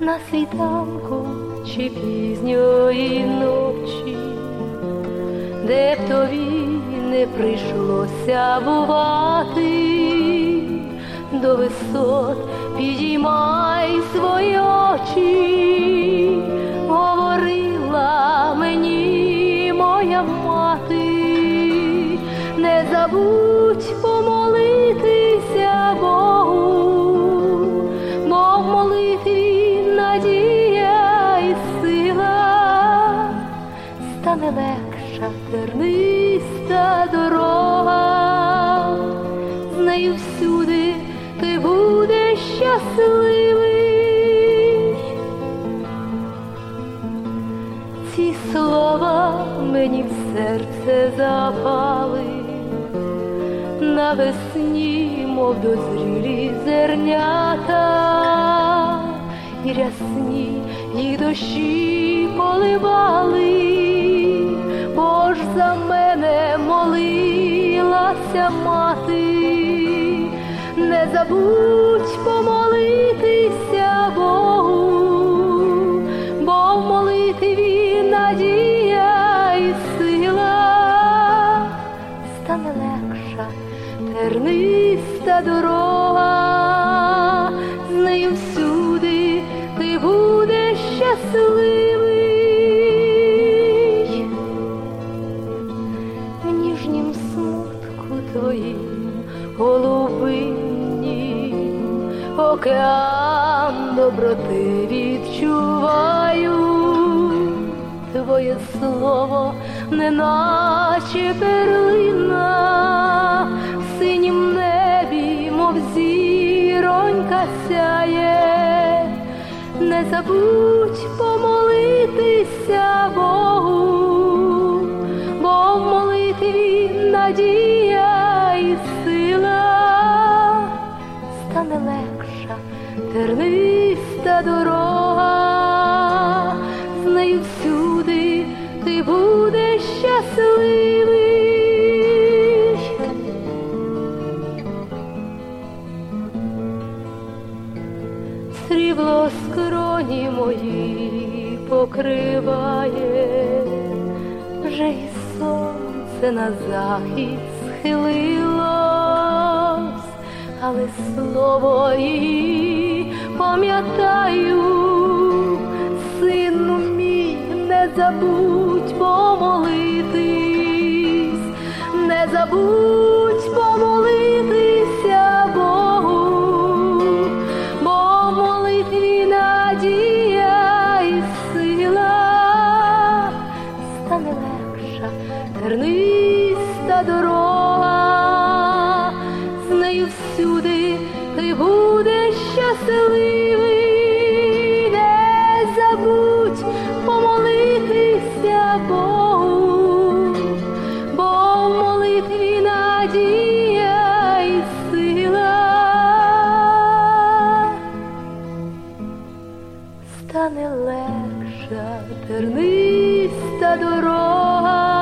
на світанку чи пізньої ночі, де б тобі не прийшлося бувати, до висот підіймай свої очі, говорила мені моя мати, не забудь помолитися Богу, бо в молитві надія і сила, стане легша терниста дорога, з нею всюди ти будеш щасливий. Ці слова мені в серце запали, навесні, мов дозрілі зернята, і рясні їх дощі поливали, бо ж за мене молилася мати. Не забудь помолитися Богу, бо в молитві надія і сила, стане легша терниста дорога, з нею всюди ти будеш щасливий. В ніжнім смутку твоїм голубинім океан доброти відчуваю, твоє слово неначе перлина, в синім небі, мов зіронька сяє. Не забудь помолитися Богу, бо в молитві надія і сила, стане легша терниста дорога, з нею всюди ти будеш щасливий. Срібло скроні мої покриває, вже й сонце на захід схилилось, але слово її пам'ятаю. Сину мій, не забудь помолитись, не забудь помолитися Богу, бо в молитві надія і сила, стане легша терниста дорога, з нею всюди ти будеш щасливий. Не забудь помолитися Богу, бо в молитві надія і сила, стане легша терниста дорога.